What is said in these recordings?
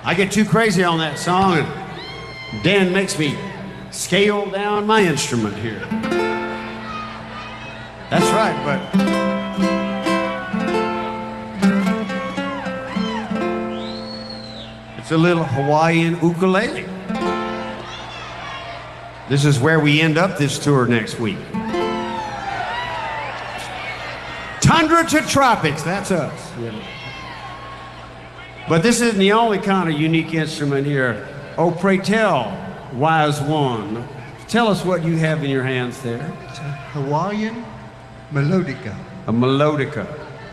I get too crazy on that song, and Dan makes me scale down my instrument here. That's right, but it's a little Hawaiian ukulele. This is where we end up this tour next week. Tundra to tropics, that's us. Yeah. But this isn't the only kind of unique instrument here. Oh, pray tell, wise one, tell us what you have in your hands there. It's a Hawaiian melodica. A melodica.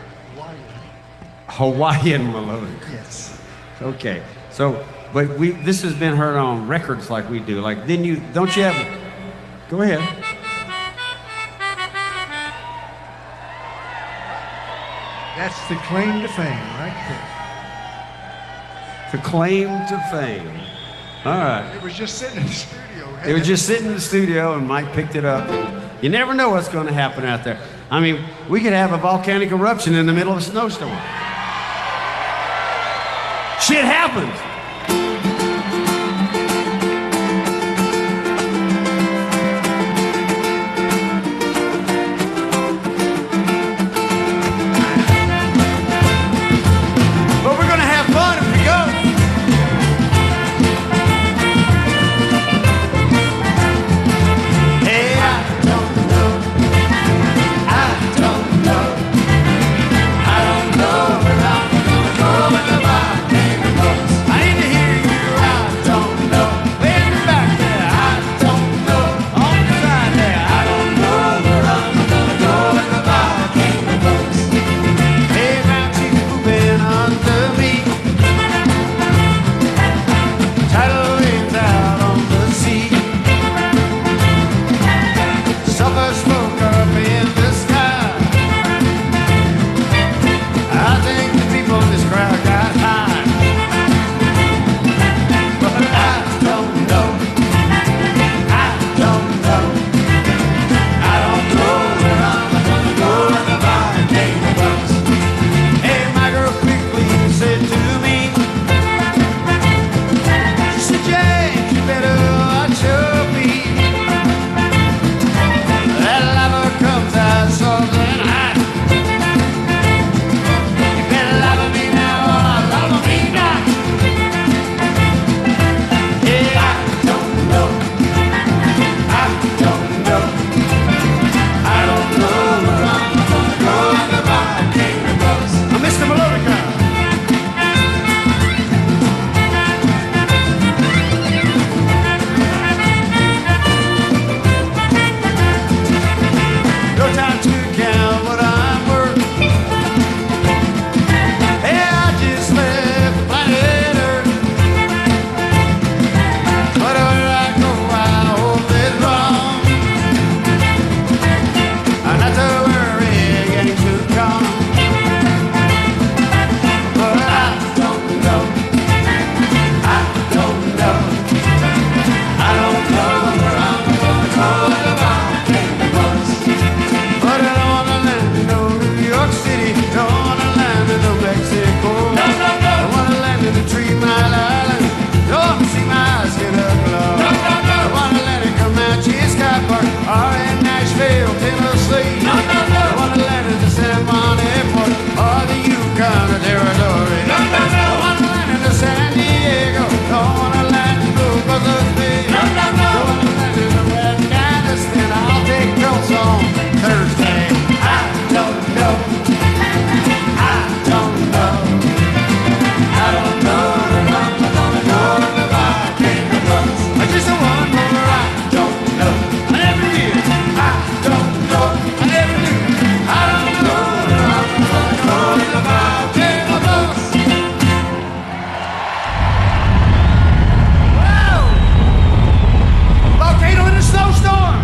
Hawaiian melodica. Yes. Okay. So, but this has been heard on records like we do. Like, don't you have? Go ahead. That's the claim to fame, right there. The claim to fame. All right. It was just sitting in the studio. It was just sitting in the studio, and Mike picked it up. You never know what's going to happen out there. I mean, we could have a volcanic eruption in the middle of a snowstorm. Shit happens. But we're going to have fun if we go. Hey, I don't know. I don't know. I don't know where I'm going to go with the volcano goes. I need to hear you. I don't know. Way in the back there. I don't know. On the side there. I don't know where I'm going to go with the volcano goes. Hey, now she's moving under me. Tidal waves out on the sea. Sulfur smoke up in the sky. I think the people in this crowd got high. But I don't know. I don't know. I don't know where I'm gonna go when the volcano goes. Hey, my girl quickly said to me, she said, James, you better watch your feet. That lava comes out something hot. You better lava me now or I'll lava me not. Yeah, I don't know. I don't know. I don't know where I'm gonna go when the volcano goes. Mr. Melodica. No time to count what I'm worth. Hey, I just left planet Earth. Wherever I go, I hope it's wrong. I'm not to worry, getting to come. But I don't know. I don't know. I don't know where I'm gonna go when the volcano goes. But I don't wanna land in no New York City. Don't wanna land in no Mexico. No, no, no. I wanna land in a 3 Mile Island. Don't wanna see my eyes get aglow. No, no, no. I wanna land in Comanche Sky Park or in Nashville, Tennessee. No, no, no. I wanna land in the San Juan Airport or the Yukon Territory. No, no, no. I wanna land in the San Diego. Don't wanna land in the Buzzards Bay. No, no, no. Don't wanna land in the Afghanistan. I'll take girls on Thursday. I don't know. I don't know. I don't know where I'm gonna go when the volcano goes. I just want more. I don't know. I never did. I don't know. I never do. I don't know where I'm gonna go when the volcano goes. Whoa! Volcano in a snowstorm.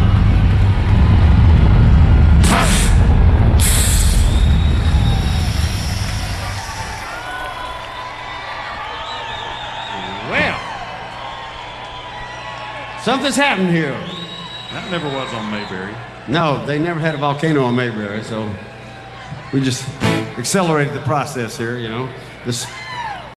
Well, something's happened here. That never was on Mayberry. No, they never had a volcano on Mayberry, so we just accelerated the process here, you know. This